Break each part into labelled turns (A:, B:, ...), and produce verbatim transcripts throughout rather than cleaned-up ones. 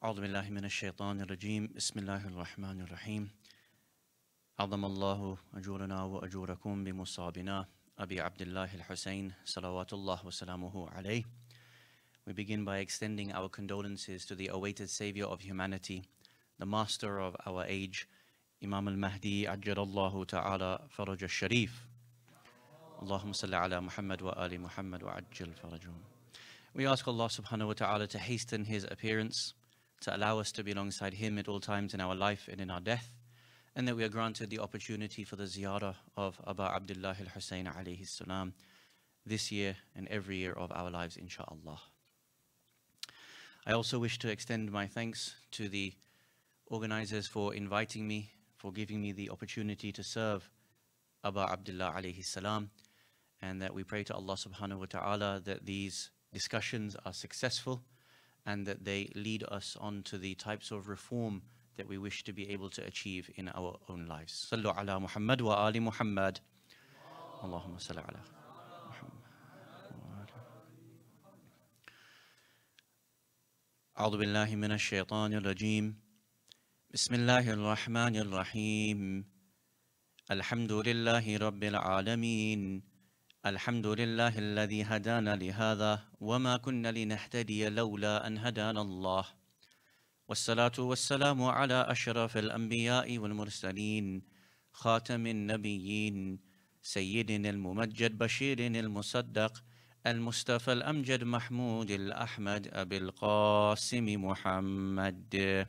A: أعوذ بالله من الشيطان الرجيم بسم الله الرحمن الرحيم عظم الله أجورنا وأجوركم بمصابنا أبي عبد الله الحسين صلوات الله وسلامه عليه. We begin by extending our condolences to the awaited savior of humanity, the master of our age, Imam al-Mahdi Ajjalallahu Ta'ala Faraj al-Sharif. Allahumma salli ala Muhammad wa ali Muhammad wa ajjal farajum. We ask Allah subhanahu wa ta'ala to hasten his appearance, to allow us to be alongside him at all times in our life and in our death, and that we are granted the opportunity for the ziyarah of Aba Abdullah al-Husayn alayhi salam this year and every year of our lives, inshaAllah. I also wish to extend my thanks to the organizers for inviting me, for giving me the opportunity to serve Aba Abdullah alayhi salam, and that we pray to Allah subhanahu wa ta'ala that these discussions are successful and that they lead us on to the types of reform that we wish to be able to achieve in our own lives. Sallu ala Muhammad wa ali Muhammad. Allahumma salli ala Muhammad. أعوذ بالله من الشيطان الرجيم بسم الله الرحمن الرحيم الحمد لله رب العالمين الحمد لله الذي هدانا لهذا وما كنا لنهتدي لولا أن هدانا الله والصلاة والسلام على أشرف الأنبياء والمرسلين خاتم النبيين سيدنا الممجد بشير المصدق المصطفى الأمجد محمود الأحمد أبي القاسم محمد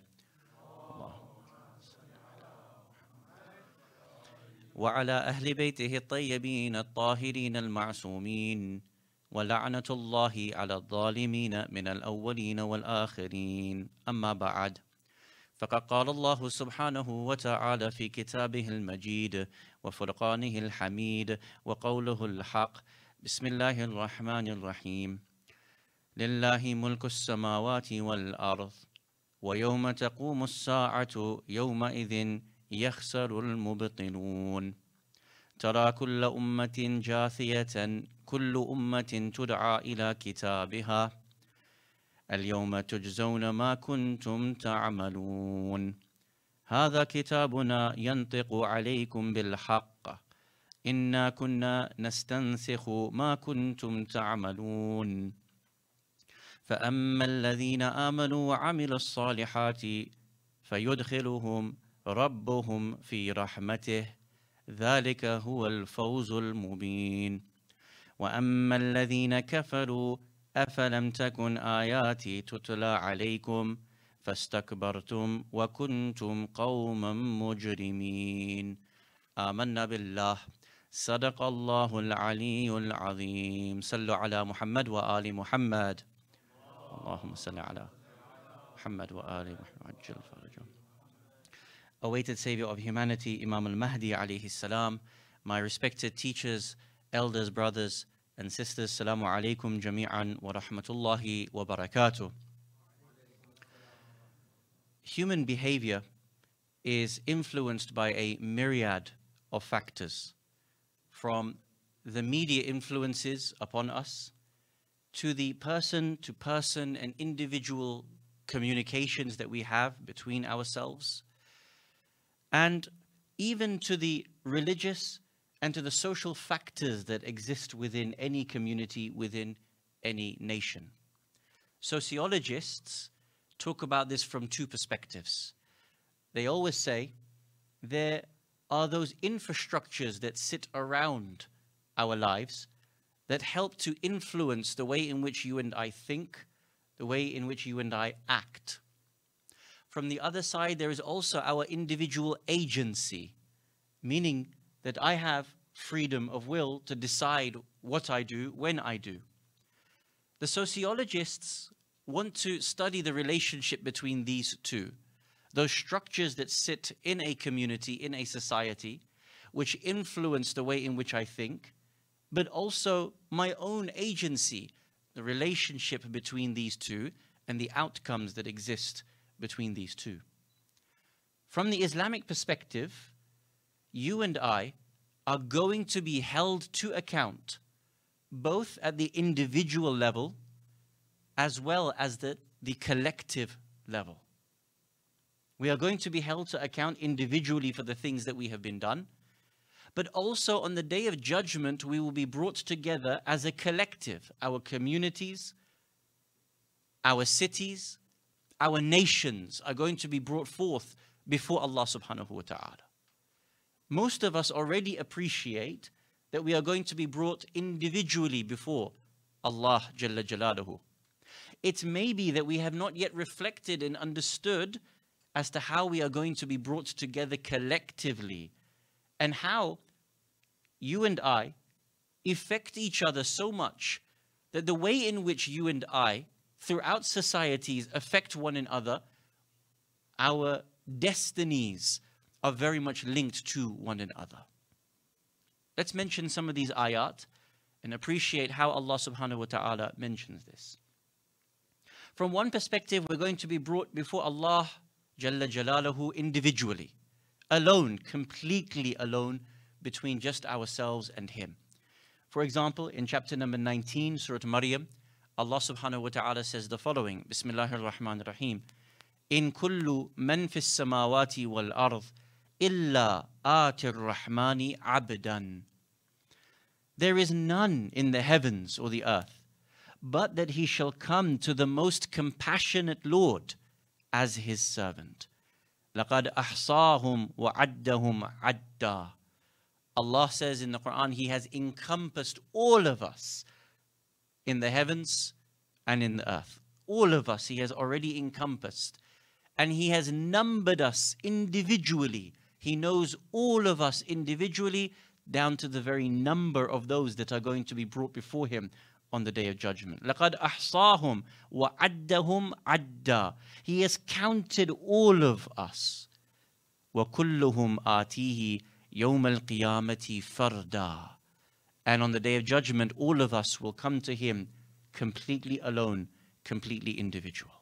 A: وعلى أهل بيته الطيبين الطاهرين المعصومين ولعنة الله على الظالمين من الأولين والآخرين أما بعد فقد قال الله سبحانه وتعالى في كتابه المجيد وفرقانه الحميد وقوله الحق بسم الله الرحمن الرحيم لله ملك السماوات والأرض ويوم تقوم الساعة يومئذ يخسر المبطلون ترى كل أمة جاثية كل أمة تدعى إلى كتابها اليوم تجزون ما كنتم تعملون هذا كتابنا ينطق عليكم بالحق إنا كنا نستنسخ ما كنتم تعملون فأما الذين آمنوا وعملوا الصالحات فيدخلهم ربهم في رحمته ذلك هو الفوز المبين وأما الذين كفروا أفلم تكن آياتي تتلى عليكم فاستكبرتم وكنتم قوما مجرمين آمنا بالله صدق الله العلي العظيم صلوا على محمد وآل محمد اللهم صل على محمد وآل محمد عجل فرجهم. Awaited Savior of humanity, Imam al-Mahdi alayhi salam, my respected teachers, elders, brothers and sisters, Salamu alaykum jami'an wa rahmatullahi wa barakatuh. Human behavior is influenced by a myriad of factors, from the media influences upon us, to the person-to-person and individual communications that we have between ourselves, and even to the religious and to the social factors that exist within any community, within any nation. Sociologists talk about this from two perspectives. They always say there are those infrastructures that sit around our lives that help to influence the way in which you and I think, the way in which you and I act. From the other side, there is also our individual agency, meaning that I have freedom of will to decide what I do, when I do. The sociologists want to study the relationship between these two, those structures that sit in a community, in a society, which influence the way in which I think, but also my own agency, the relationship between these two and the outcomes that exist between these two. From the Islamic perspective, you and I are going to be held to account both at the individual level as well as the, the collective level. We are going to be held to account individually for the things that we have been done, but also on the day of judgment, we will be brought together as a collective. Our communities, our cities, our nations are going to be brought forth before Allah subhanahu wa ta'ala. Most of us already appreciate that we are going to be brought individually before Allah Jalla Jalaluhu. It may be that we have not yet reflected and understood as to how we are going to be brought together collectively, and how you and I affect each other so much that the way in which you and I throughout societies affect one another, our destinies are very much linked to one another. Let's mention some of these ayat and appreciate how Allah subhanahu wa ta'ala mentions this. From one perspective, we're going to be brought before Allah Jalla Jalaluhu individually, alone, completely alone, between just ourselves and Him. For example, in chapter number nineteen, Surah Maryam, Allah subhanahu wa ta'ala says the following, Bismillahir Rahmanir Rahim, In kullu man fis samawati wal ard illa atir rahmani abdan. There is none in the heavens or the earth, but that he shall come to the most compassionate Lord as his servant. لَقَدْ أَحْصَاهُمْ وَعَدَّهُمْ عَدًّا. Allah says in the Quran, He has encompassed all of us in the heavens and in the earth. All of us He has already encompassed. And He has numbered us individually. He knows all of us individually, down to the very number of those that are going to be brought before Him on the day of judgment. لَقَدْ أَحْصَاهُمْ وَعَدَّهُمْ عَدًّا. He has counted all of us. وَكُلُّهُمْ آتِيهِ يَوْمَ الْقِيَامَةِ فَرْدًا. And on the day of judgment, all of us will come to Him completely alone, completely individual.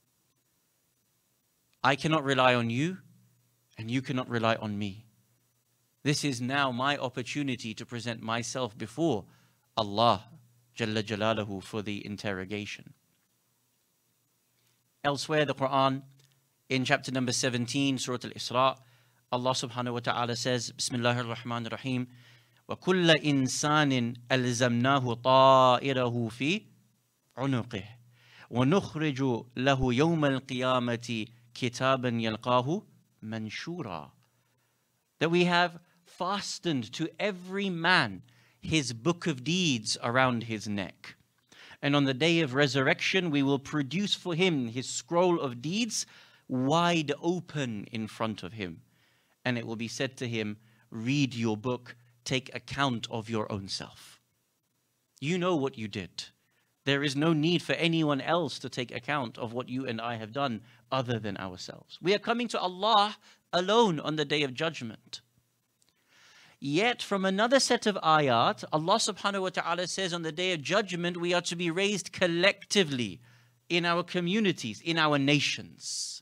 A: I cannot rely on you, and you cannot rely on me. This is now my opportunity to present myself before Allah Jalla Jalaluhu for the interrogation. Elsewhere, the Quran, in chapter number seventeen, Surah Al-Isra, Allah subhanahu wa ta'ala says, Bismillahir Rahmanir Rahim, وَكُلَّ إِنسَانٍ أَلْزَمْنَاهُ طَائِرَهُ فِي عُنُقِهِ وَنُخْرِجُ لَهُ يَوْمَ الْقِيَامَةِ كِتَابًا يَلْقَاهُ مَنْشُورًا. That we have fastened to every man his book of deeds around his neck. And on the day of resurrection, we will produce for him his scroll of deeds wide open in front of him. And it will be said to him, read your book, take account of your own self. You know what you did. There is no need for anyone else to take account of what you and I have done other than ourselves. We are coming to Allah alone on the day of judgment. Yet from another set of ayat, Allah subhanahu wa ta'ala says on the day of judgment, we are to be raised collectively in our communities, in our nations.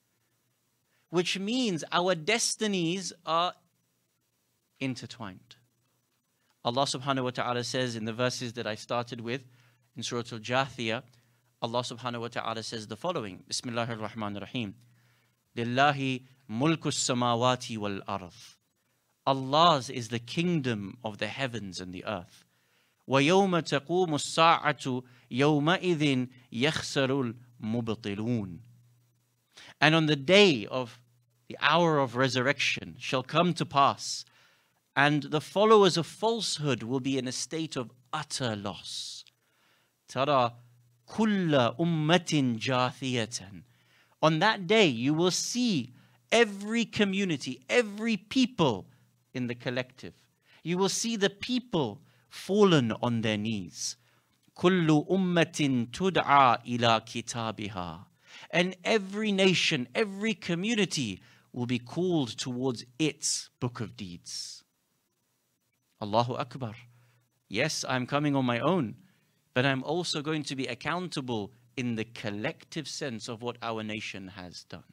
A: Which means our destinies are intertwined. Allah subhanahu wa ta'ala says in the verses that I started with, in Surah Al-Jathiyah, Allah subhanahu wa ta'ala says the following, Bismillahir Rahmanir Rahim, Lillahi mulkus samawati wal ard. Allah's is the kingdom of the heavens and the earth. وَيَوْمَ تَقُومُ السَّاعَةُ يَوْمَئِذٍ يَخْسَرُ الْمُبْطِلُونَ. And on the day of the hour of resurrection shall come to pass, and the followers of falsehood will be in a state of utter loss. تَرَى كُلَّ أُمَّةٍ جَاثِيَةً. On that day you will see every community, every people in the collective. You will see the people fallen on their knees. كُلُّ أُمَّةٍ تُدْعَى إِلَى كِتَابِهَا. And every nation, every community will be called towards its book of deeds. Allahu Akbar. Yes, I'm coming on my own, but I'm also going to be accountable in the collective sense of what our nation has done.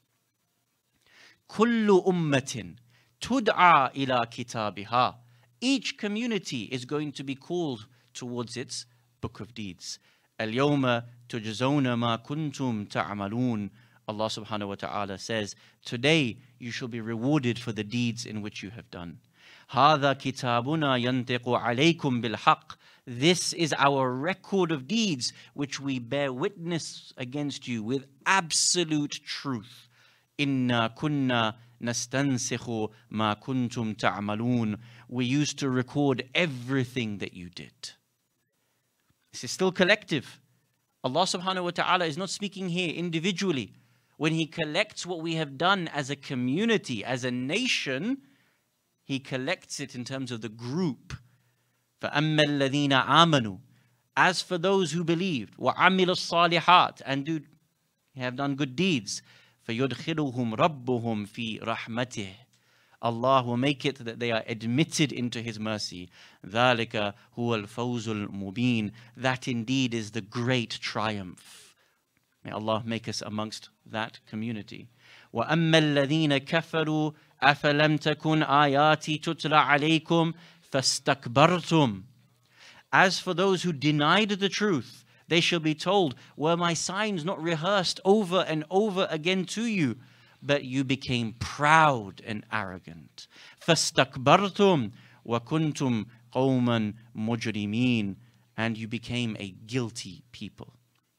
A: كُلُّ أُمَّةٍ تُدْعَى إِلَى كِتَابِهَا. Each community is going to be called towards its book of deeds. الْيَوْمَ تُجْزَوْنَ مَا كُنْتُمْ تَعْمَلُونَ Allah subhanahu wa ta'ala says, today you shall be rewarded for the deeds in which you have done. هَذَا كِتَابُنَا يَنْتِقُ عَلَيْكُمْ بِالْحَقِّ. This is our record of deeds which we bear witness against you with absolute truth. إِنَّا كُنَّا نَسْتَنْسِخُ مَا كُنْتُمْ تَعْمَلُونَ. We used to record everything that you did. This is still collective. Allah subhanahu wa ta'ala is not speaking here individually. When He collects what we have done as a community, as a nation, He collects it in terms of the group. فَأَمَّا الَّذِينَ آمَنُوا. As for those who believed, وَعَمِلُوا الصَّالِحَاتِ, and do have done good deeds, فَيُدْخِلُهُمْ رَبُّهُمْ فِي رَحْمَتِهِ. Allah will make it that they are admitted into His mercy. ذَلِكَ هُوَ الْفَوْزُ الْمُبِينُ. That indeed is the great triumph. May Allah make us amongst that community. وَأَمَّا الَّذِينَ كَفَرُوا أَفَلَمْ تَكُنْ آيَاتِي تُتْلَى عَلَيْكُمْ فَاسْتَكْبَرْتُمْ. As for those who denied the truth, they shall be told, were my signs not rehearsed over and over again to you? But you became proud and arrogant. فَاسْتَكْبَرْتُمْ وَكُنْتُمْ قَوْمًا مُجْرِمِينَ. And you became a guilty people.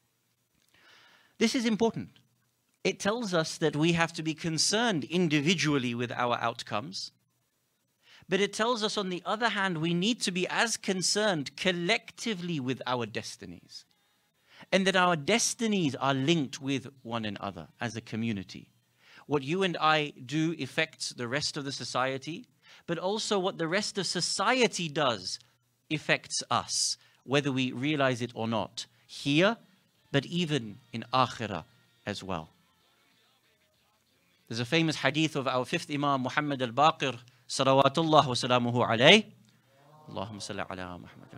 A: This is important. It tells us that we have to be concerned individually with our outcomes. But it tells us, on the other hand, we need to be as concerned collectively with our destinies. And that our destinies are linked with one another as a community. What you and I do affects the rest of the society, but also what the rest of society does affects us, whether we realize it or not, here, but even in Akhirah as well. There's a famous hadith of our fifth Imam, Muhammad al-Baqir, salawatullah wa salamuhu alayh, Allahumma salli ala Muhammad,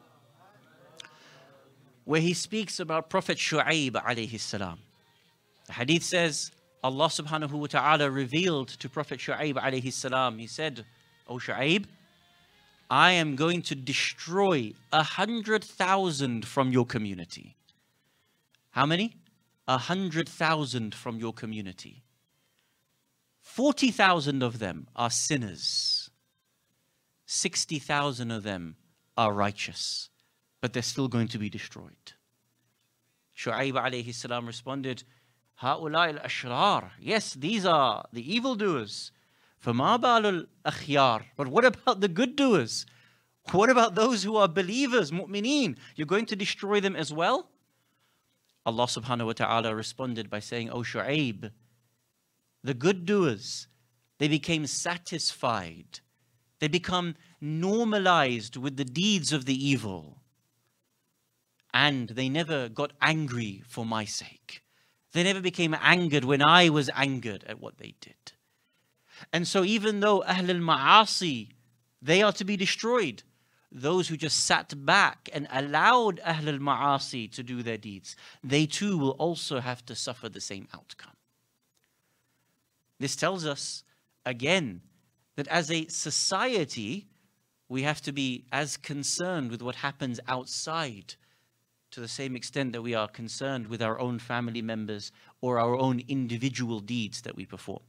A: where he speaks about Prophet Shu'aib alayhi salam. The hadith says, Allah subhanahu wa ta'ala revealed to Prophet Shu'aib alayhi salam, He said, O Shu'aib, I am going to destroy a hundred thousand from your community. How many? A hundred thousand from your community. Forty thousand of them are sinners. Sixty thousand of them are righteous. But they're still going to be destroyed. Shu'aib alayhi salam responded, هؤلاء الأشرار. Yes, these are the evildoers. فما بال الأخيار. But what about the good doers? What about those who are believers, mu'mineen? You're going to destroy them as well? Allah subhanahu wa ta'ala responded by saying, O Shu'aib, the good doers, they became satisfied. They become normalized with the deeds of the evil. And they never got angry for my sake. They never became angered when I was angered at what they did. And so even though Ahl al-Ma'asi, they are to be destroyed, those who just sat back and allowed Ahl al-Ma'asi to do their deeds, they too will also have to suffer the same outcome. This tells us, again, that as a society, we have to be as concerned with what happens outside to the same extent that we are concerned with our own family members or our own individual deeds that we perform.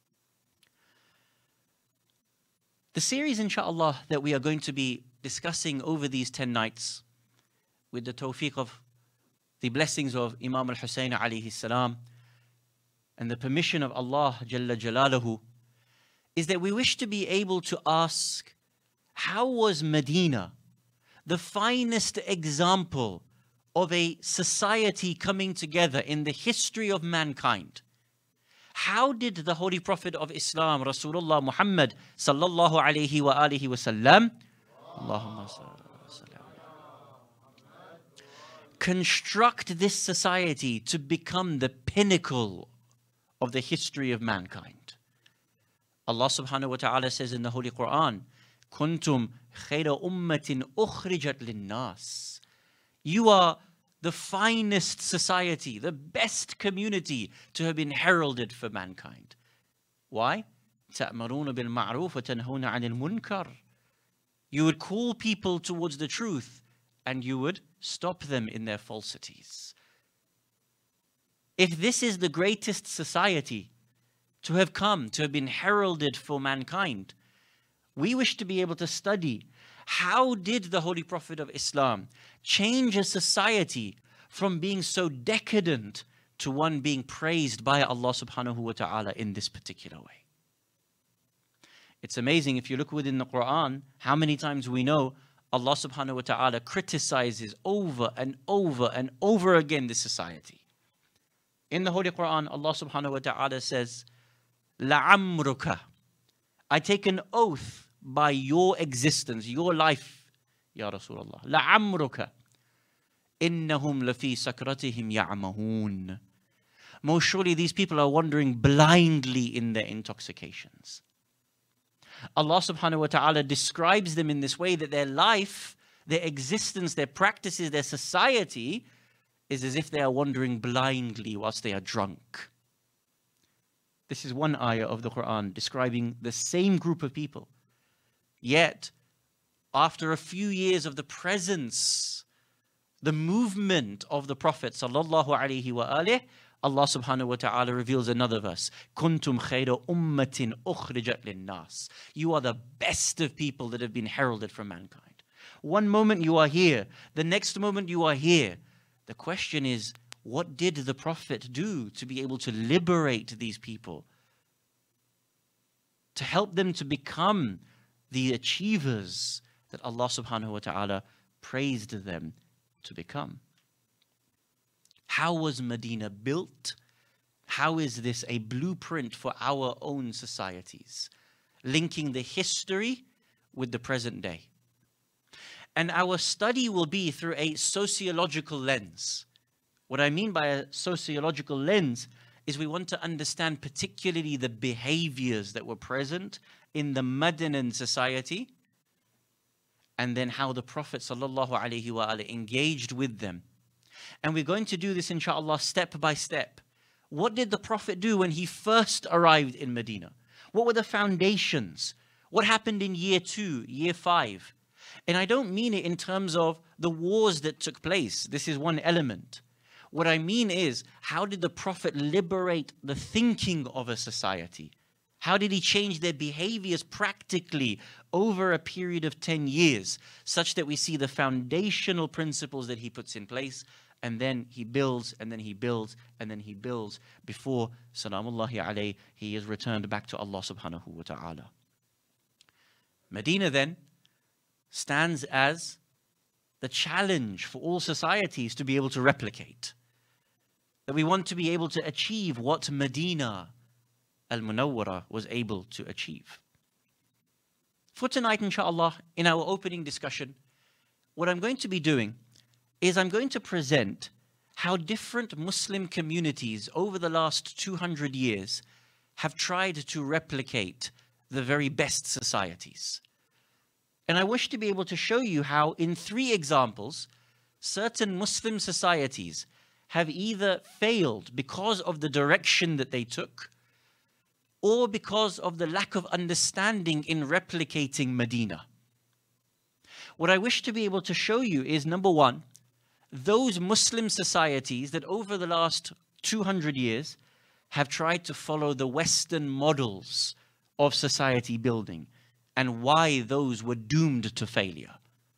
A: The series, inshallah, that we are going to be discussing over these ten nights, with the tawfiq of the blessings of Imam al-Hussein alayhi salam, and the permission of Allah Jalla Jalaluhu, is that we wish to be able to ask, how was Medina the finest example of a society coming together in the history of mankind? How did the Holy Prophet of Islam, Rasulullah Muhammad sallallahu alayhi wa alihi wa sallam, Allahumma salli, construct this society to become the pinnacle of the history of mankind? Allah subhanahu wa ta'ala says in the Holy Quran, Kuntum khayra ummatin ukhrijat linnas. You are the finest society, the best community to have been heralded for mankind. Why? تَأْمَرُونَ بِالْمَعْرُوفِ وَتَنْهُونَ عَنِ الْمُنْكَرِ. You would call people towards the truth and you would stop them in their falsities. If this is the greatest society to have come, to have been heralded for mankind, we wish to be able to study how did the Holy Prophet of Islam change a society from being so decadent to one being praised by Allah subhanahu wa ta'ala in this particular way. It's amazing if you look within the Quran, how many times we know Allah subhanahu wa ta'ala criticizes over and over and over again this society. In the Holy Quran, Allah subhanahu wa ta'ala says, لَعَمْرُكَ, I take an oath by your existence, your life, Ya Rasulullah. لَعَمْرُكَ إِنَّهُمْ لَفِي سَكْرَتِهِمْ يَعْمَهُونَ. Most surely these people are wandering blindly in their intoxications. Allah subhanahu wa ta'ala describes them in this way that their life, their existence, their practices, their society is as if they are wandering blindly whilst they are drunk. This is one ayah of the Quran describing the same group of people. Yet, after a few years of the presence, the movement of the Prophet sallallahu alaihi wa alihi, Allah subhanahu wa ta'ala reveals another verse. Kuntum khayra ummatin ukhrijat linnas. You are the best of people that have been heralded from mankind. One moment you are here, the next moment you are here. The question is, what did the Prophet do to be able to liberate these people? To help them to become the achievers that Allah subhanahu wa ta'ala praised them to become. How was Medina built? How is this a blueprint for our own societies? Linking the history with the present day. And our study will be through a sociological lens. What I mean by a sociological lens is we want to understand particularly the behaviors that were present in the Madinan society, and then how the Prophet sallallahu alaihi wasallam engaged with them. And we're going to do this, inshallah, step by step. What did the Prophet do when he first arrived in Medina? What were the foundations? What happened in year two, year five? And I don't mean it in terms of the wars that took place. This is one element. What I mean is, how did the Prophet liberate the thinking of a society? How did he change their behaviors practically over a period of ten years, such that we see the foundational principles that he puts in place, and then he builds, and then he builds, and then he builds, before, salamullahi alayhi, he is returned back to Allah subhanahu wa ta'ala. Medina then stands as the challenge for all societies to be able to replicate. That we want to be able to achieve what Medina al-Munawwara was able to achieve. For tonight, inshallah, in our opening discussion, what I'm going to be doing is I'm going to present how different Muslim communities over the last two hundred years have tried to replicate the very best societies. And I wish to be able to show you how in three examples, certain Muslim societies have either failed because of the direction that they took, or because of the lack of understanding in replicating Medina. What I wish to be able to show you is, number one, those Muslim societies that over the last two hundred years have tried to follow the Western models of society building, and why those were doomed to failure.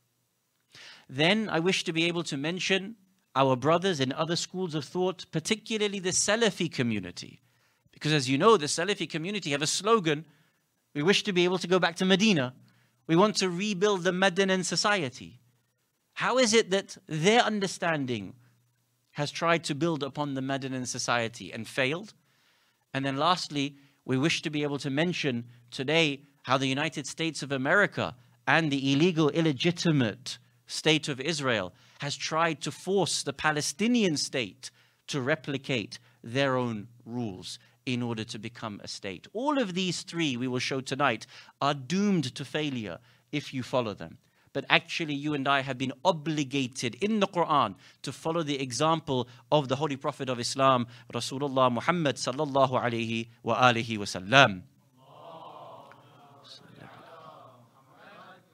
A: Then I wish to be able to mention our brothers in other schools of thought, particularly the Salafi community. Because as you know, the Salafi community have a slogan: we wish to be able to go back to Medina. We want to rebuild the Madinan society. How is it that their understanding has tried to build upon the Madinan society and failed? And then lastly, we wish to be able to mention today how the United States of America and the illegal, illegitimate state of Israel has tried to force the Palestinian state to replicate their own rules in order to become a state. All of these three, we will show tonight, are doomed to failure if you follow them. But actually, you and I have been obligated in the Quran to follow the example of the Holy Prophet of Islam, Rasulullah Muhammad sallallahu alayhi wa alihi wa sallam.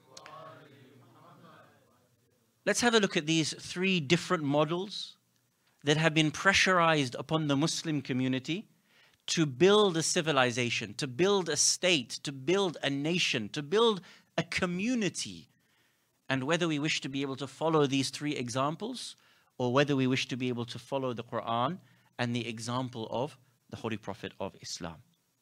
A: Let's have a look at these three different models that have been pressurized upon the Muslim community to build a civilization, to build a state, to build a nation, to build a community. And whether we wish to be able to follow these three examples, or whether we wish to be able to follow the Quran and the example of the Holy Prophet of Islam.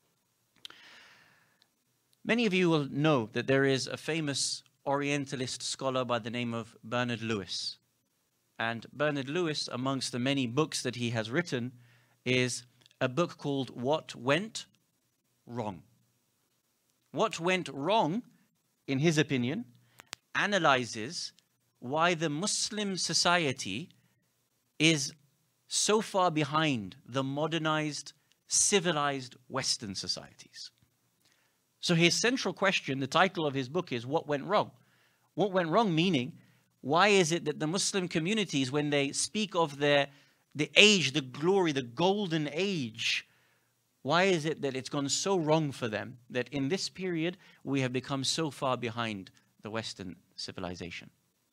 A: Many of you will know that there is a famous Orientalist scholar by the name of Bernard Lewis. And Bernard Lewis, amongst the many books that he has written, is a book called What Went Wrong. What Went Wrong, in his opinion, analyzes why the Muslim society is so far behind the modernized, civilized Western societies. So his central question, the title of his book is What Went Wrong? What went wrong meaning, why is it that the Muslim communities, when they speak of their the age, the glory, the golden age, why is it that it's gone so wrong for them that in this period we have become so far behind the Western civilization?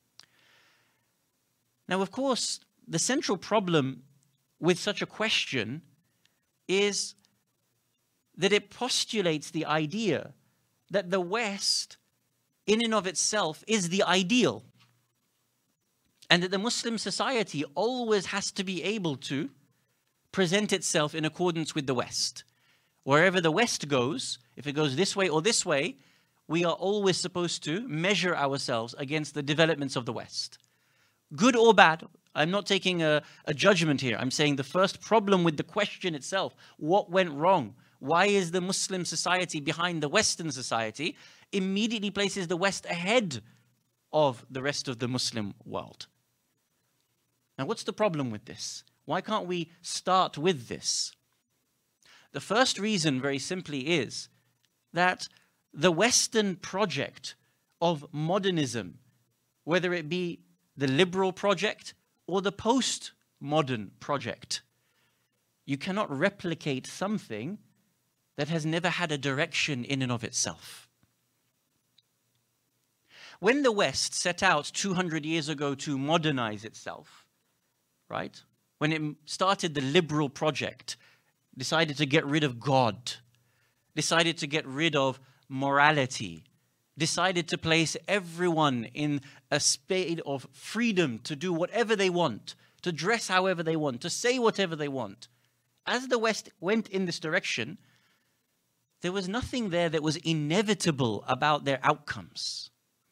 A: Now, of course, the central problem with such a question is that it postulates the idea that the West, in and of itself, is the ideal. And that the Muslim society always has to be able to present itself in accordance with the West. Wherever the West goes, if it goes this way or this way, we are always supposed to measure ourselves against the developments of the West. Good or bad, I'm not taking a, a judgment here. I'm saying the first problem with the question itself, what went wrong? Why is the Muslim society behind the Western society? Immediately places the West ahead of the rest of the Muslim world. Now, what's the problem with this? Why can't we start with this? The first reason, very simply, is that the Western project of modernism, whether it be the liberal project or the post-modern project, you cannot replicate something that has never had a direction in and of itself. When the West set out two hundred years ago to modernize itself, right? When it started the liberal project, decided to get rid of God, decided to get rid of morality, decided to place everyone in a state of freedom to do whatever they want, to dress however they want, to say whatever they want. As the West went in this direction, there was nothing there that was inevitable about their outcomes.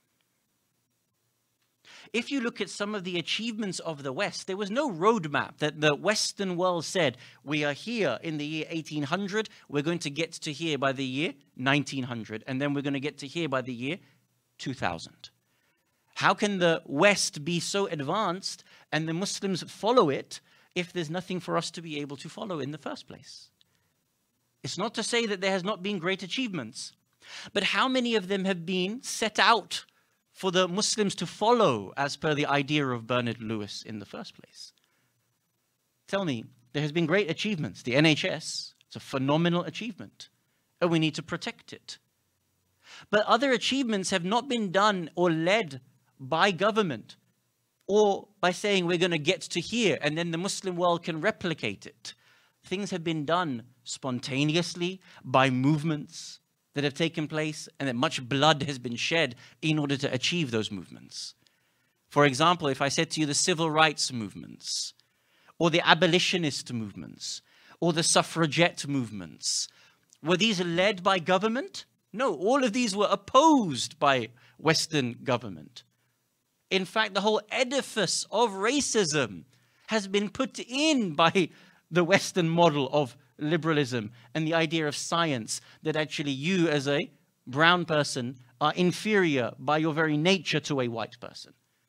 A: If you look at some of the achievements of the West, there was no roadmap that the Western world said, we are here in the year eighteen hundred, we're going to get to here by the year nineteen hundred, and then we're going to get to here by the year two thousand. How can the West be so advanced and the Muslims follow it if there's nothing for us to be able to follow in the first place? It's not to say that there has not been great achievements, but how many of them have been set out for the Muslims to follow as per the idea of Bernard Lewis in the first place? Tell me, there has been great achievements. The N H S, it's a phenomenal achievement, and we need to protect it. But other achievements have not been done or led by government, or by saying we're going to get to here and then the Muslim world can replicate it. Things have been done spontaneously by movements that have taken place, and that much blood has been shed in order to achieve those movements. For example, if I said to you the civil rights movements, or the abolitionist movements, or the suffragette movements, were these led by government? No, all of these were opposed by Western government. In fact, the whole edifice of racism has been put in by the Western model of liberalism and the idea of science, that actually you as a brown person are inferior by your very nature to a white person.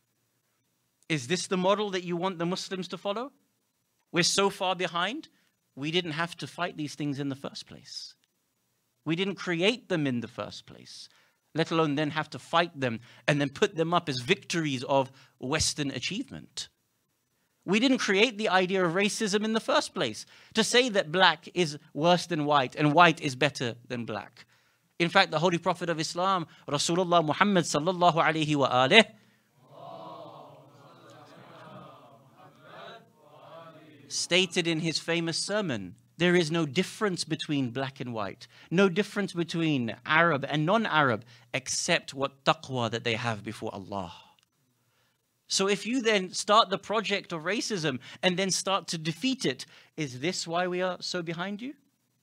A: Is this the model that you want the Muslims to follow? We're so far behind, we didn't have to fight these things in the first place. We didn't create them in the first place, let alone then have to fight them and then put them up as victories of Western achievement. We didn't create the idea of racism in the first place, to say that black is worse than white and white is better than black. In fact, the Holy Prophet of Islam, Rasulullah Muhammad sallallahu alayhi wa alih, stated in his famous sermon, there is no difference between black and white, no difference between Arab and non-Arab, except what taqwa that they have before Allah. So if you then start the project of racism and then start to defeat it, is this why we are so behind you?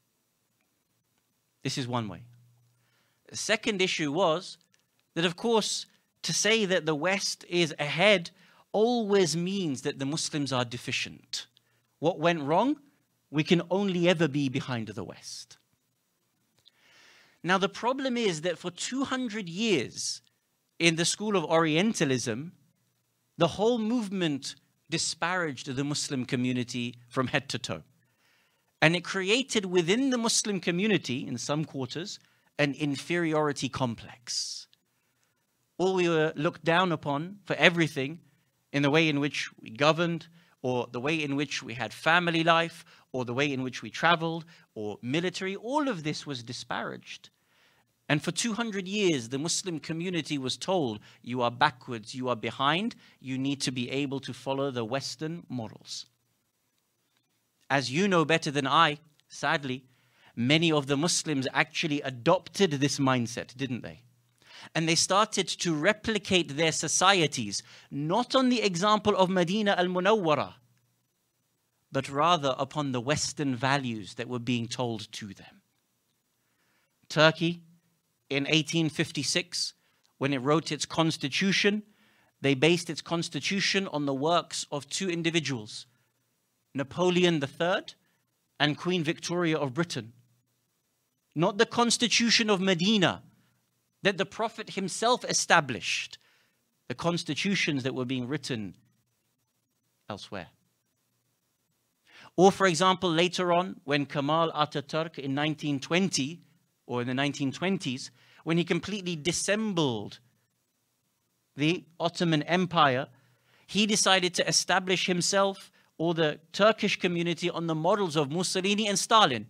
A: This is one way. The second issue was that, of course, to say that the West is ahead always means that the Muslims are deficient. What went wrong? We can only ever be behind the West. Now, the problem is that for two hundred years in the school of Orientalism, the whole movement disparaged the Muslim community from head to toe. And it created within the Muslim community, in some quarters, an inferiority complex. All we were looked down upon for everything, in the way in which we governed, or the way in which we had family life, or the way in which we traveled, or military, all of this was disparaged. And for two hundred years, the Muslim community was told, you are backwards, you are behind, you need to be able to follow the Western models. As you know better than I, sadly, many of the Muslims actually adopted this mindset, didn't they? And they started to replicate their societies, not on the example of Medina al-Munawwara, but rather upon the Western values that were being told to them. Turkey, in eighteen fifty-six, when it wrote its constitution, they based its constitution on the works of two individuals, Napoleon the Third and Queen Victoria of Britain. Not the constitution of Medina that the Prophet himself established, the constitutions that were being written elsewhere. Or, for example, later on, when Kemal Ataturk in nineteen twenty, or in the nineteen twenties, when he completely dissembled the Ottoman Empire, he decided to establish himself or the Turkish community on the models of Mussolini and Stalin.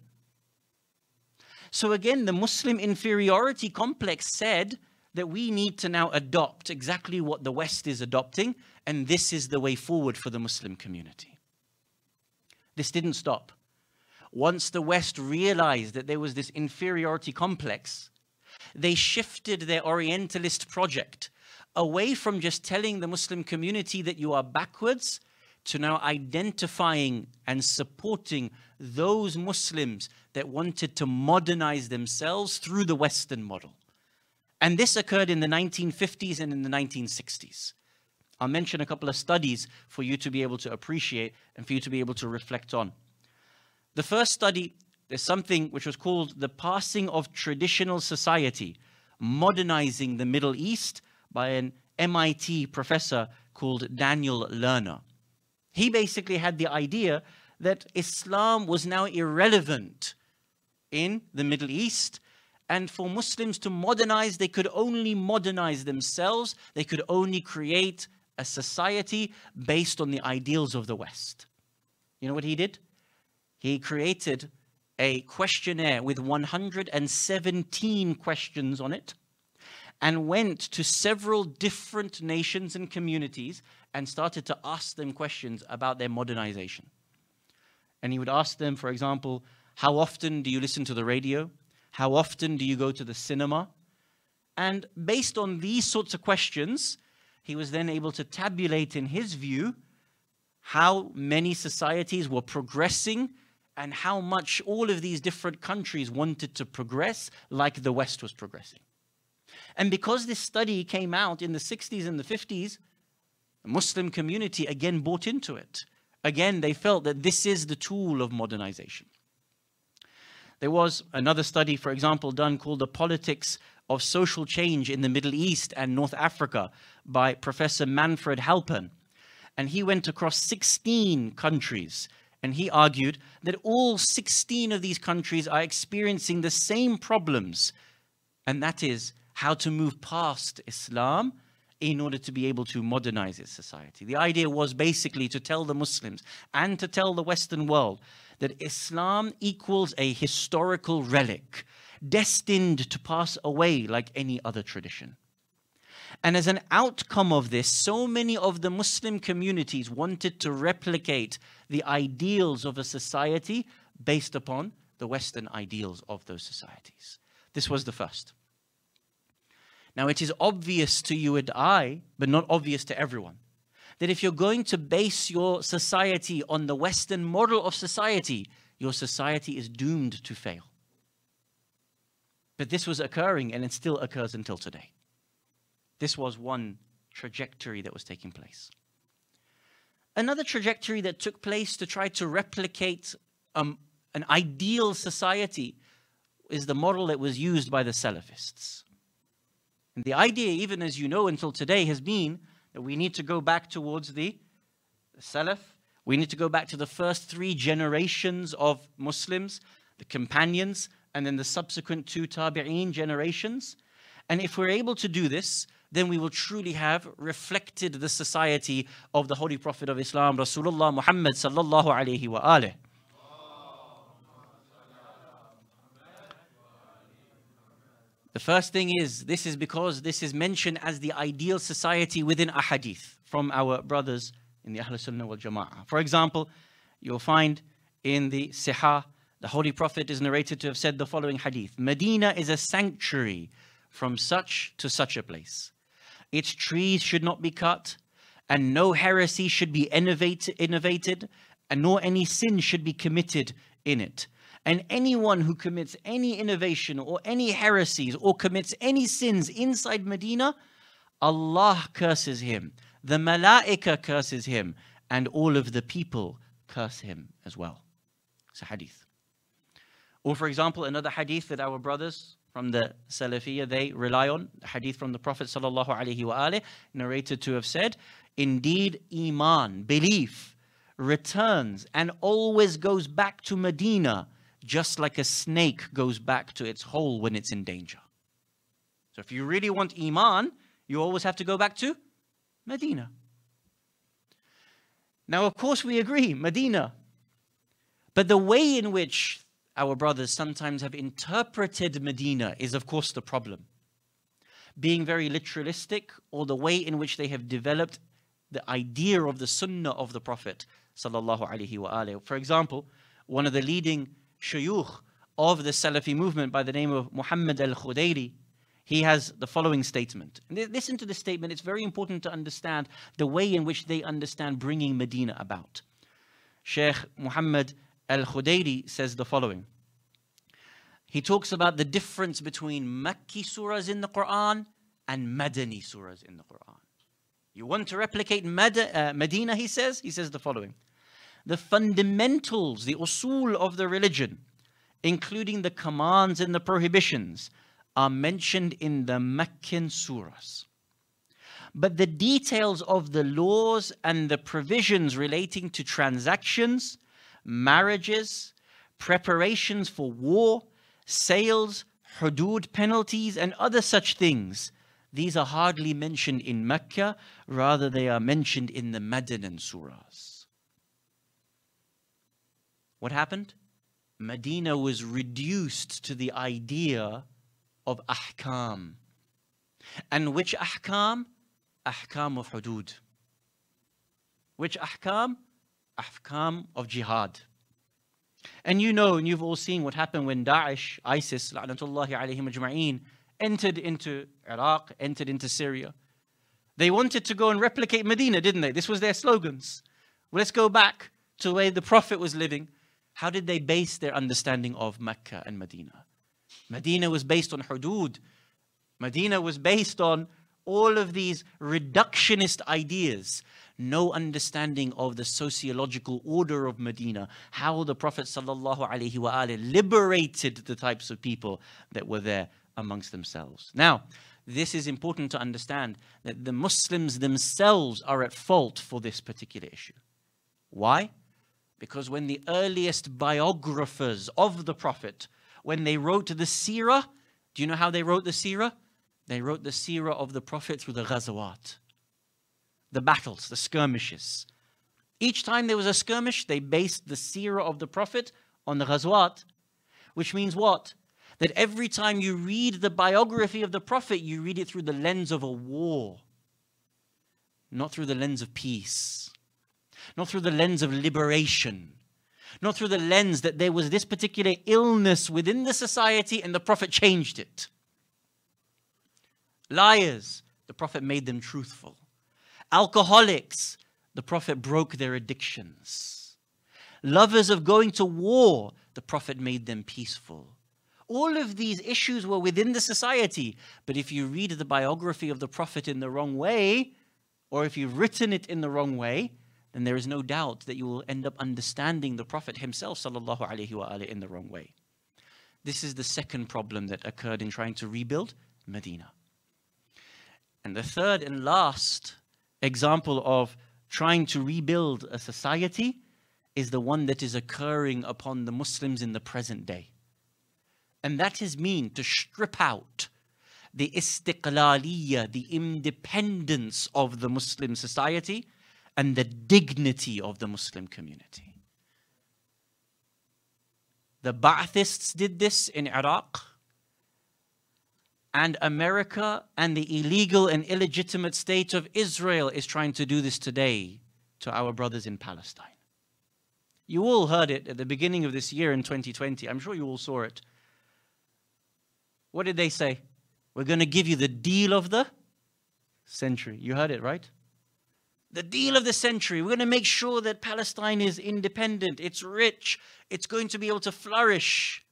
A: So again, the Muslim inferiority complex said that we need to now adopt exactly what the West is adopting, and this is the way forward for the Muslim community. This didn't stop. Once the West realized that there was this inferiority complex, they shifted their Orientalist project away from just telling the Muslim community that you are backwards to now identifying and supporting those Muslims that wanted to modernize themselves through the Western model. And this occurred in the nineteen fifties and in the nineteen sixties. I'll mention a couple of studies for you to be able to appreciate and for you to be able to reflect on. The first study, there's something which was called the Passing of Traditional Society, Modernizing the Middle East, by an M I T professor called Daniel Lerner. He basically had the idea that Islam was now irrelevant in the Middle East, and for Muslims to modernize, they could only modernize themselves. They could only create a society based on the ideals of the West. You know what he did? He created a questionnaire with one hundred seventeen questions on it and went to several different nations and communities and started to ask them questions about their modernization. And he would ask them, for example, how often do you listen to the radio? How often do you go to the cinema? And based on these sorts of questions, he was then able to tabulate, in his view, how many societies were progressing and how much all of these different countries wanted to progress like the West was progressing. And because this study came out in the sixties and the fifties, the Muslim community again bought into it. Again, they felt that this is the tool of modernization. There was another study, for example, done called The Politics of Social Change in the Middle East and North Africa by Professor Manfred Halpern. And he went across sixteen countries, and he argued that all sixteen of these countries are experiencing the same problems, and that is how to move past Islam in order to be able to modernize its society. The idea was basically to tell the Muslims and to tell the Western world that Islam equals a historical relic, destined to pass away like any other tradition. And as an outcome of this, so many of the Muslim communities wanted to replicate the ideals of a society based upon the Western ideals of those societies. This was the first. Now, it is obvious to you and I, but not obvious to everyone, that if you're going to base your society on the Western model of society, your society is doomed to fail. But this was occurring, and it still occurs until today. This was one trajectory that was taking place. Another trajectory that took place to try to replicate um, an ideal society is the model that was used by the Salafists. And the idea, even as you know until today, has been that we need to go back towards the, the Salaf. We need to go back to the first three generations of Muslims, the companions, and then the subsequent two Tabi'een generations. And if we're able to do this, then we will truly have reflected the society of the Holy Prophet of Islam, Rasulullah Muhammad sallallahu alayhi wa alih. The first thing is, this is because this is mentioned as the ideal society within a hadith from our brothers in the Ahl Sunnah wal Jama'ah. For example, you'll find in the Sihah, the Holy Prophet is narrated to have said the following hadith: Medina is a sanctuary from such to such a place. Its trees should not be cut, and no heresy should be innovated, innovated, and nor any sin should be committed in it. And anyone who commits any innovation or any heresies or commits any sins inside Medina, Allah curses him, the Malaika curses him, and all of the people curse him as well. It's a hadith. Or for example, another hadith that our brothers from the Salafiyya, they rely on, the hadith from the Prophet sallallahu alaihi wa alih, narrated to have said, indeed, Iman, belief, returns and always goes back to Medina, just like a snake goes back to its hole when it's in danger. So if you really want Iman, you always have to go back to Medina. Now, of course, we agree, Medina. But the way in which our brothers sometimes have interpreted Medina is, of course, the problem. Being very literalistic, or the way in which they have developed the idea of the Sunnah of the Prophet sallallahu alaihi wa alih. For example, one of the leading shuyukh of the Salafi movement by the name of Muhammad al-Khudairi, he has the following statement. And listen to this statement. It's very important to understand the way in which they understand bringing Medina about. Sheikh Muhammad al-Khudairi says the following. He talks about the difference between Makki surahs in the Quran and Madani surahs in the Quran. You want to replicate Mad uh, Medina, he says? He says the following. The fundamentals, the usul of the religion, including the commands and the prohibitions, are mentioned in the Meccan surahs. But the details of the laws and the provisions relating to transactions, marriages, preparations for war, sales, hudud penalties, and other such things, these are hardly mentioned in Mecca, rather they are mentioned in the Madinan surahs. What happened? Medina was reduced to the idea of ahkam. And which ahkam? Ahkam of hudud. Which ahkam? Ahkam of jihad. And you know, and you've all seen what happened when Daesh, ISIS, la'natullahi alayhim ajma'een, entered into Iraq, entered into Syria. They wanted to go and replicate Medina, didn't they? This was their slogans. Well, let's go back to the way the Prophet was living. How did they base their understanding of Mecca and Medina? Medina was based on hudud. Medina was based on all of these reductionist ideas. No understanding of the sociological order of Medina, how the Prophet sallallahu alaihi wasallam liberated the types of people that were there amongst themselves. Now, this is important to understand that the Muslims themselves are at fault for this particular issue. Why? Because when the earliest biographers of the Prophet, when they wrote the seerah, do you know how they wrote the seerah? They wrote the seerah of the Prophet through the ghazawat, the battles, the skirmishes. Each time there was a skirmish, they based the seerah of the Prophet on the ghazawat, which means what? that every time you read the biography of the Prophet, you read it through the lens of a war, not through the lens of peace, not through the lens of liberation, not through the lens that there was this particular illness within the society and the Prophet changed it. Liars, the Prophet made them truthful. Alcoholics, the Prophet broke their addictions. Lovers of going to war, the Prophet made them peaceful. All of these issues were within the society. But if you read the biography of the Prophet in the wrong way, or if you've written it in the wrong way, then there is no doubt that you will end up understanding the Prophet himself, sallallahu alaihi wa alihi, in the wrong way. This is the second problem that occurred in trying to rebuild Medina. And the third and last example of trying to rebuild a society is the one that is occurring upon the Muslims in the present day. And that is mean to strip out the istiqlaliyya, the independence of the Muslim society and the dignity of the Muslim community. The Ba'athists did this in Iraq, and America and the illegal and illegitimate state of Israel is trying to do this today to our brothers in Palestine. You all heard it at the beginning of this year in twenty twenty. I'm sure you all saw it. What did they say? We're going to give you the deal of the century. You heard it, right? The deal of the century. We're going to make sure that Palestine is independent. It's rich. It's going to be able to flourish.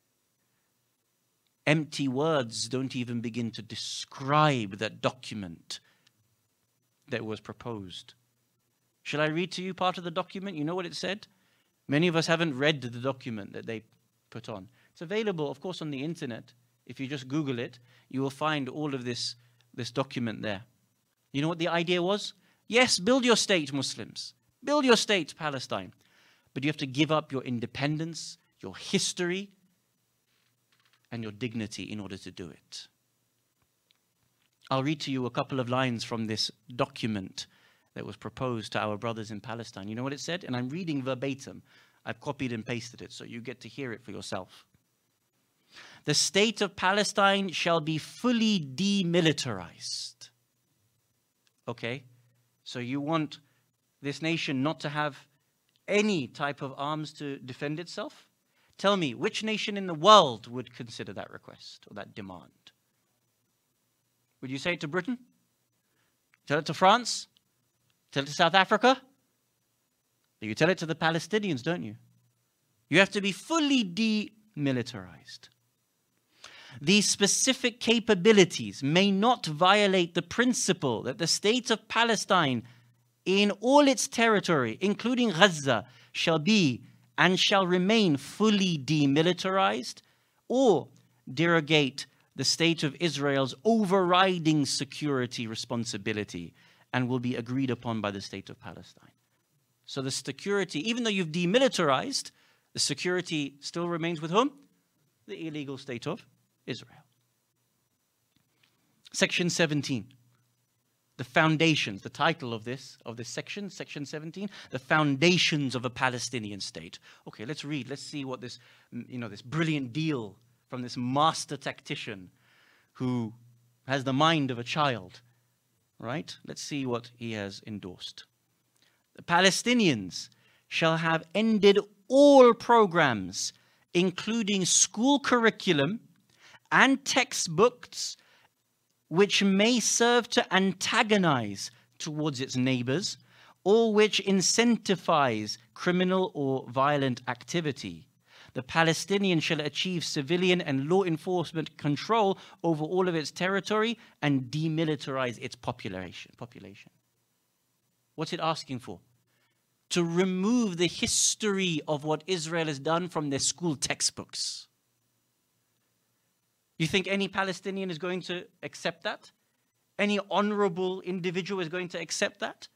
A: Empty words don't even begin to describe that document that was proposed. Shall I read to you part of the document? You know what it said? Many of us haven't read the document that they put on. It's available, of course, on the internet. If you just Google it, you will find all of this, this document there. You know what the idea was? Yes, build your state, Muslims. Build your state, Palestine. But you have to give up your independence, your history, and your dignity in order to do it. I'll read to you a couple of lines from this document that was proposed to our brothers in Palestine. You know what it said? And I'm reading verbatim. I've copied and pasted it so you get to hear it for yourself. The state of Palestine shall be fully demilitarized. Okay? So you want this nation not to have any type of arms to defend itself? Tell me, which nation in the world would consider that request or that demand? Would you say it to Britain? Tell it to France? Tell it to South Africa? You tell it to the Palestinians, don't you? You have to be fully demilitarized. These specific capabilities may not violate the principle that the state of Palestine in all its territory, including Gaza, shall be and shall remain fully demilitarized, or derogate the state of Israel's overriding security responsibility and will be agreed upon by the state of Palestine. So the security, even though you've demilitarized, the security still remains with whom? The illegal state of Israel. Section seventeen. The foundations, the title of this, of this section, section seventeen, the foundations of a Palestinian state. Okay, let's read. Let's see what this, you know, this brilliant deal from this master tactician who has the mind of a child, right? Let's see what he has endorsed. The Palestinians shall have ended all programs, including school curriculum and textbooks, which may serve to antagonize towards its neighbors, or which incentivize criminal or violent activity. The Palestinian shall achieve civilian and law enforcement control over all of its territory and demilitarize its population. population. What's it asking for? To remove the history of what Israel has done from their school textbooks. You think any Palestinian is going to accept that? Any honorable individual is going to accept that?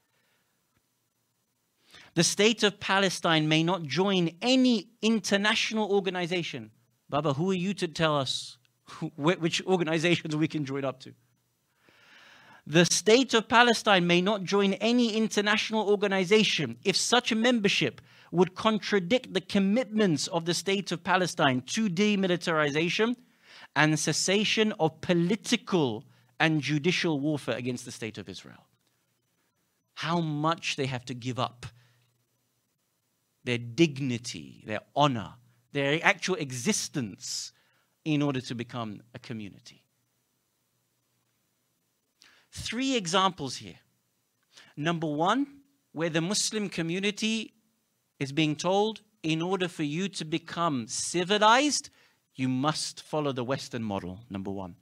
A: The state of Palestine may not join any international organization. Baba, who are you to tell us who, which organizations we can join up to? The state of Palestine may not join any international organization if such a membership would contradict the commitments of the state of Palestine to demilitarization, and cessation of political and judicial warfare against the state of Israel. How much they have to give up their dignity, their honor, their actual existence in order to become a community. Three examples here. Number one, where the Muslim community is being told, in order for you to become civilized, you must follow the Western model, number one.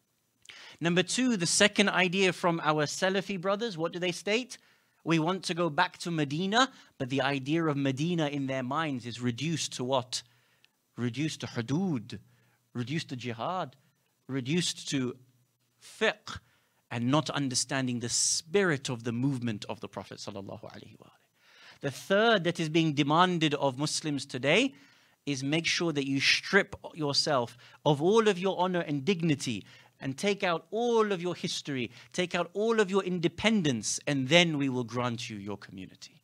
A: Number two, the second idea from our Salafi brothers, what do they state? We want to go back to Medina, but the idea of Medina in their minds is reduced to what? Reduced to hudud, reduced to jihad, reduced to fiqh, and not understanding the spirit of the movement of the Prophet sallallahu alaihi wasallam. The third that is being demanded of Muslims today is make sure that you strip yourself of all of your honor and dignity and take out all of your history, take out all of your independence, and then we will grant you your community.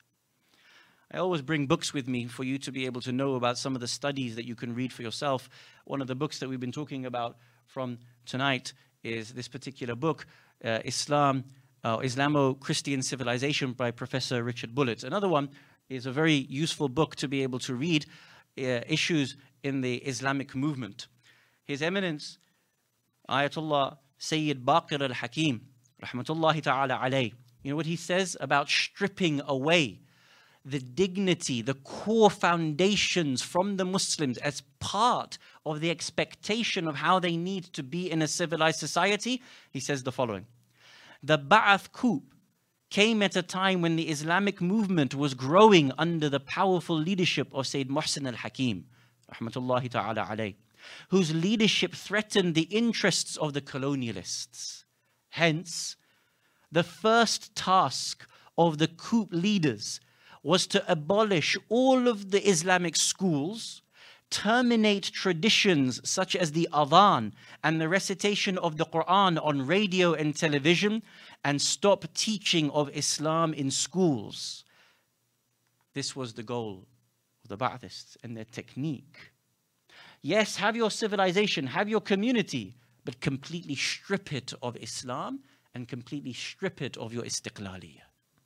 A: I always bring books with me for you to be able to know about some of the studies that you can read for yourself. One of the books that we've been talking about from tonight is this particular book, uh, Islam, uh, Islamo-Christian Civilization by Professor Richard Bullitt. Another one is a very useful book to be able to read uh, issues in the Islamic movement. His Eminence, Ayatollah Sayyid Baqir al-Hakim, rahmatullahi ta'ala alayh, you know what he says about stripping away the dignity, the core foundations from the Muslims as part of the expectation of how they need to be in a civilized society? He says the following: the Ba'ath coup came at a time when the Islamic movement was growing under the powerful leadership of Sayyid Muhsin al-Hakim, rahmatullahi ta'ala alayh, whose leadership threatened the interests of the colonialists. Hence, the first task of the coup leaders was to abolish all of the Islamic schools, terminate traditions such as the adhan and the recitation of the Quran on radio and television, and stop teaching of Islam in schools. This was the goal of the Ba'athists and their technique. Yes, have your civilization, have your community, but completely strip it of Islam and completely strip it of your istiqlaliyah.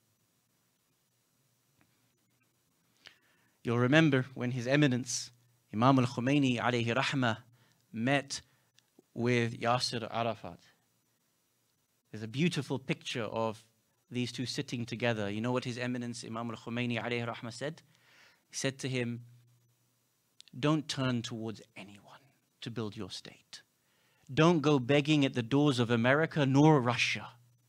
A: You'll remember when His Eminence, Imam al-Khomeini alayhi rahmah, met with Yasser Arafat. There's a beautiful picture of these two sitting together. You know what His Eminence, Imam al-Khomeini alayhi rahmah, said? He said to him, don't turn towards anyone to build your state. Don't go begging at the doors of America nor Russia.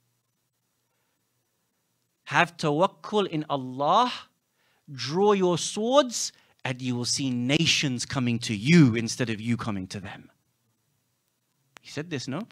A: Have tawakkul in Allah, draw your swords, and you will see nations coming to you instead of you coming to them. He said this, no?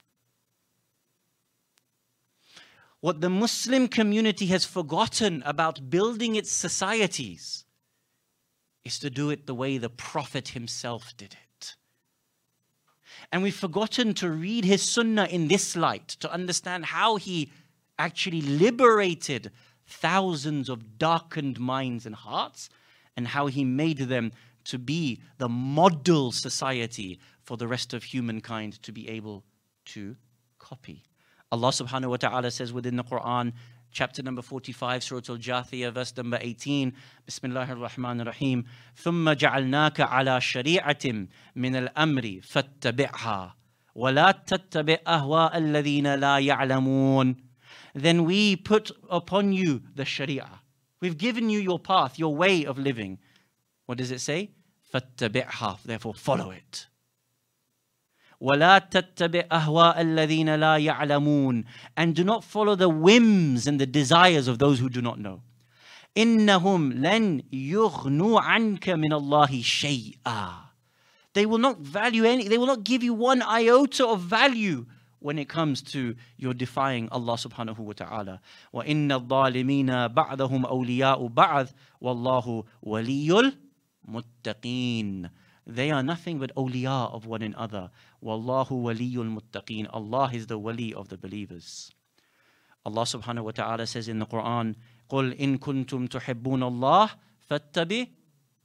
A: What the Muslim community has forgotten about building its societies is to do it the way the Prophet himself did it. And we've forgotten to read his sunnah in this light, to understand how he actually liberated thousands of darkened minds and hearts, and how he made them to be the model society for the rest of humankind to be able to copy. Allah subhanahu wa ta'ala says within the Quran, chapter number forty-five, Surah Al-Jathiyah, verse number eighteen, Bismillah ar-Rahman ar-Rahim, ثُمَّ جَعَلْنَاكَ عَلَى شَرِيعَةٍ مِنَ الْأَمْرِ فَاتَّبِعْهَا وَلَا تَتَّبِعْ أَهْوَاءَ الَّذِينَ لَا يَعْلَمُونَ. Then we put upon you the Sharia. We've given you your path, your way of living. What does it say? فَاتَّبِعْهَا. Therefore follow it. وَلَا تَتَّبِعْ أَهْوَاءَ الَّذِينَ لَا يَعْلَمُونَ. And do not follow the whims and the desires of those who do not know. إِنَّهُمْ لَنْ يُغْنُوا عَنْكَ مِنَ اللَّهِ شَيْئًا. They will not value any, they will not give you one iota of value when it comes to your defying Allah subhanahu wa ta'ala. وَإِنَّ الظَّالِمِينَ بَعْضَهُمْ أَوْلِيَاءُ بَعْضٍ وَاللَّهُ وَلِيُّ الْمُتَّقِينَ. They are nothing but awliya of one another. Wallahu waliyul muttaqeen. Allah is the wali of the believers. Allah subhanahu wa ta'ala says in the Quran, قُلْ إِن كُنْتُمْ تُحِبُّونَ اللَّهِ فَاتَّبِعُونِ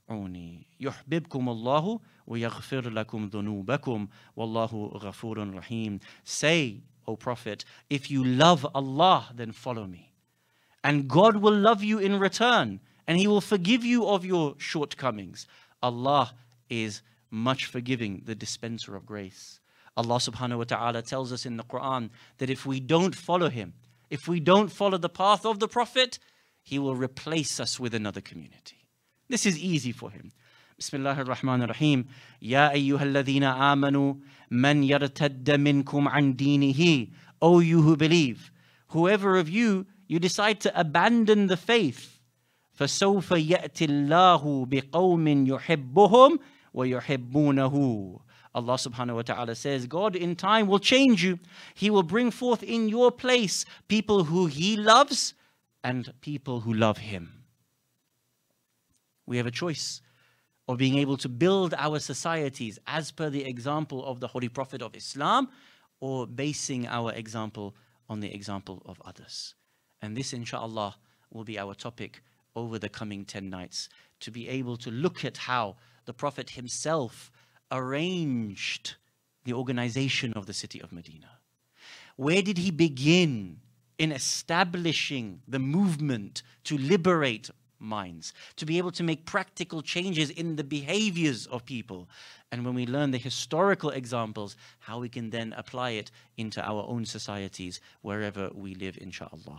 A: فاتبعوني يحببكم الله ويغفر لكم ذنوبكم والله غفور رحيم. Say, O Prophet, if you love Allah, then follow me. And God will love you in return, and He will forgive you of your shortcomings. Allah is much forgiving, the dispenser of grace. Allah subhanahu wa ta'ala tells us in the Quran that if we don't follow Him, if we don't follow the path of the Prophet, He will replace us with another community. This is easy for Him. Bismillah ar-Rahman ar-Rahim. Ya ayyuhalladhina amanu man yartadda minkum an dinihi. O you who believe, whoever of you, you decide to abandon the faith, فَسَوْفَ يَأْتِ اللَّهُ بِقَوْمٍ يُحِبُّهُمْ وَيُحِبُّونَهُ. Allah subhanahu wa ta'ala says, God in time will change you. He will bring forth in your place people who He loves and people who love Him. We have a choice of being able to build our societies as per the example of the Holy Prophet of Islam, or basing our example on the example of others. And this, inshallah, will be our topic over the coming ten nights, to be able to look at how the Prophet himself arranged the organization of the city of Medina. Where did he begin in establishing the movement to liberate minds, to be able to make practical changes in the behaviors of people? And when we learn the historical examples, how we can then apply it into our own societies wherever we live, inshallah.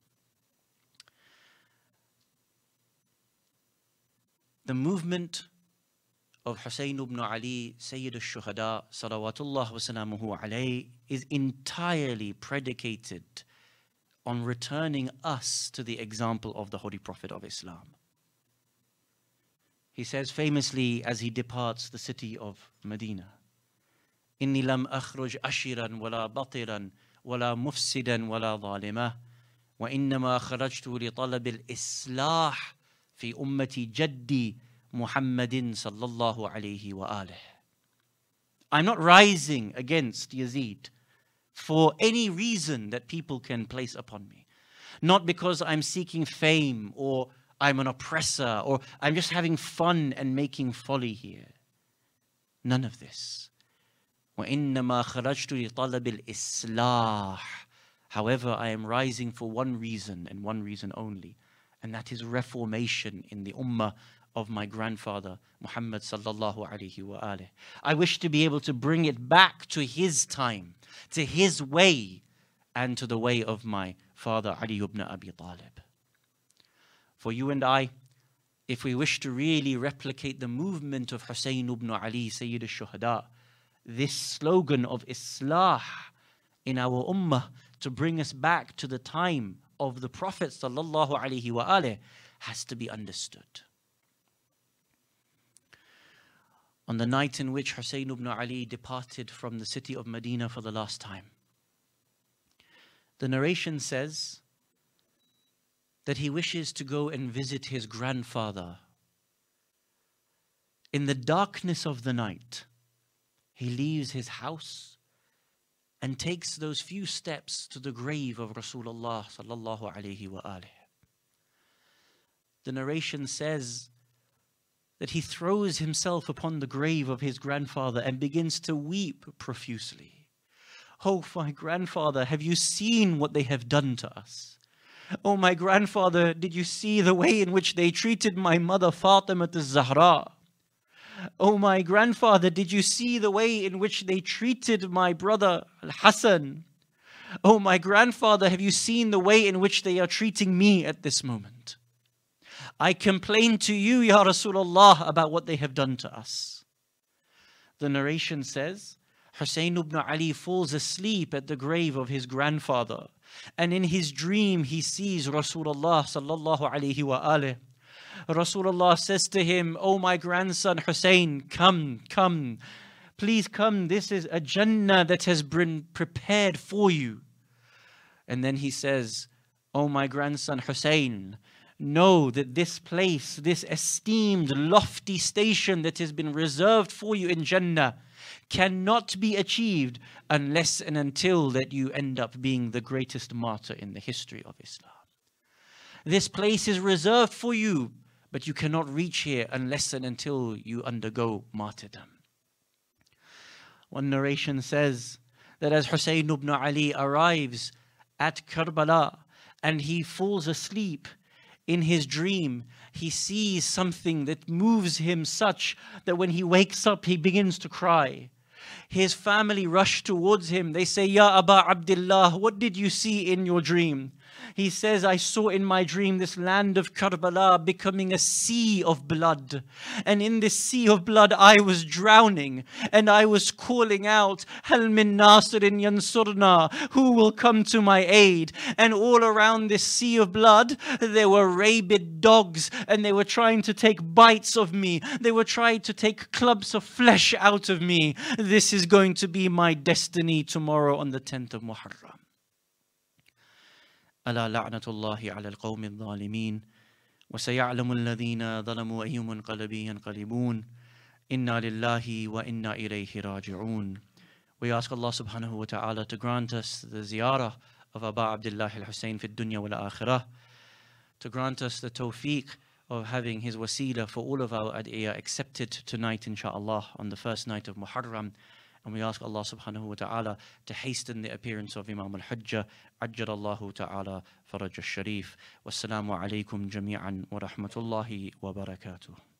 A: The movement of Husayn ibn Ali, Sayyid al-Shuhada, salawatullah wa salamuhu alayhi, is entirely predicated on returning us to the example of the Holy Prophet of Islam. He says famously as he departs the city of Medina, إِنِّي لَمْ أَخْرُجْ أَشِرًا وَلَا بَطِرًا وَلَا مُفْسِدًا وَلَا ظَالِمًا وَإِنَّمَا خَرَجْتُ لِطَلَبِ الْإِصْلَاحِ في أمتي جدي محمد صلى الله عليه وآله. I'm not rising against Yazid for any reason that people can place upon me. Not because I'm seeking fame or I'm an oppressor or I'm just having fun and making folly here. None of this. وإنما خرجت لطلب الإصلاح. However, I am rising for one reason and one reason only. And that is reformation in the ummah of my grandfather, Muhammad sallallahu alayhi wa alih. I wish to be able to bring it back to his time, to his way, and to the way of my father, Ali ibn Abi Talib. For you and I, if we wish to really replicate the movement of Husayn ibn Ali, Sayyid al-Shuhada, this slogan of Islah in our ummah, to bring us back to the time of the Prophet sallallahu alaihi wa alih, has to be understood. On the night in which Husayn ibn Ali departed from the city of Medina for the last time, the narration says that he wishes to go and visit his grandfather. In the darkness of the night, he leaves his house and takes those few steps to the grave of Rasulullah sallallahu alaihi wa alih. The narration says that he throws himself upon the grave of his grandfather and begins to weep profusely. Oh, my grandfather, have you seen what they have done to us? Oh, my grandfather, did you see the way in which they treated my mother Fatima az-Zahra? Oh, my grandfather, did you see the way in which they treated my brother Al-Hassan? Oh, my grandfather, have you seen the way in which they are treating me at this moment? I complain to you, Ya Rasulullah, about what they have done to us. The narration says, Husayn ibn Ali falls asleep at the grave of his grandfather, and in his dream he sees Rasulullah sallallahu alaihi wa alih. Rasulullah says to him, oh my grandson Husayn, come, come, please come, this is a Jannah that has been prepared for you. And then he says, oh my grandson Husayn, know that this place, this esteemed lofty station that has been reserved for you in Jannah cannot be achieved unless and until that you end up being the greatest martyr in the history of Islam. This place is reserved for you but you cannot reach here unless and until you undergo martyrdom. One narration says that as Husayn ibn Ali arrives at Karbala and he falls asleep, in his dream, he sees something that moves him such that when he wakes up, he begins to cry. His family rush towards him. They say, Ya Aba Abdullah, what did you see in your dream? He says, I saw in my dream this land of Karbala becoming a sea of blood. And in this sea of blood, I was drowning. And I was calling out, Hal min nasirin yansurna, who will come to my aid? And all around this sea of blood, there were rabid dogs. And they were trying to take bites of me. They were trying to take clubs of flesh out of me. This is going to be my destiny tomorrow on the tenth of Muharram. ألا لعنة الله على القوم الظالمين وسيعلم الذين ظلموا أي منقلب ينقلبون إنا لله وإنا إليه راجعون. We ask Allah subhanahu wa ta'ala to grant us the ziyarah of Aba Abdullah al-Husayn fi dunya wal akhirah, to grant us the tawfiq of having his wasila for all of our ad'iyah accepted tonight inshaAllah on the first night of Muharram. And we ask Allah subhanahu wa ta'ala to hasten the appearance of Imam al-Hujjah, Ajjal Allahu ta'ala faraj al-Sharif. Wassalamu alaikum jami'an wa rahmatullahi wa barakatuh.